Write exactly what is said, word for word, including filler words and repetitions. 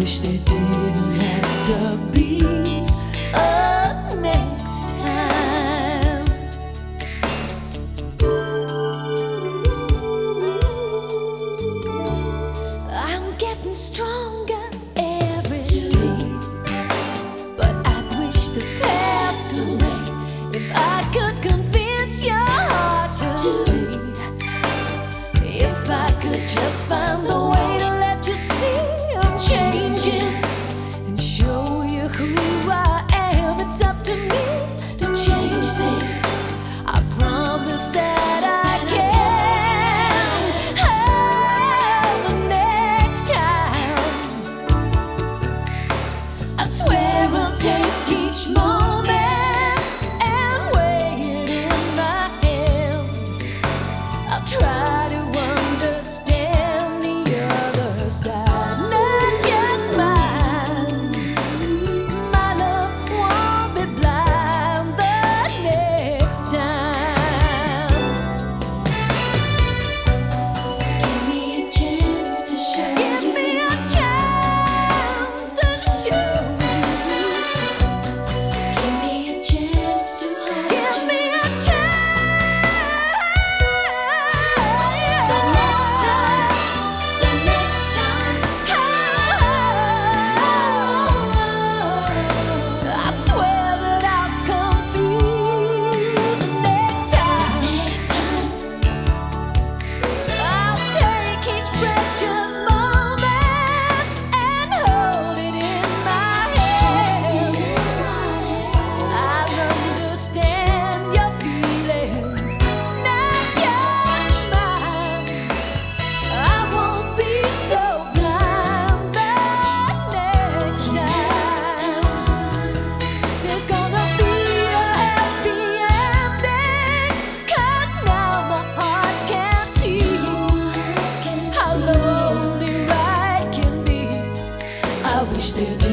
wish there didn't have to be a next time. I'm getting stronger every day, but I'd wish the past away. If I could convince your heart to stay, if I could just find the way to let you see I'm changing and show you who I am. It's up to me to change things. I promise that I can. Oh, the next time, I swear I'll take each moment and weigh it in my hand. I'll try to understand the other side, not just mine. My love won't be blind the next time. Give me a chance to show you. Give me a chance to show you. Give me a chance to hold you. Give me a chance. The next time, the next time. I swear that I'll come through the next time. Next time, I'll take each precious moment and hold it in my hand. I'll understand your feelings, not just mine. I won't be so blind the next time. There's gonna be a happy ending, 'cause now my heart can see how lonely right can be. I wish there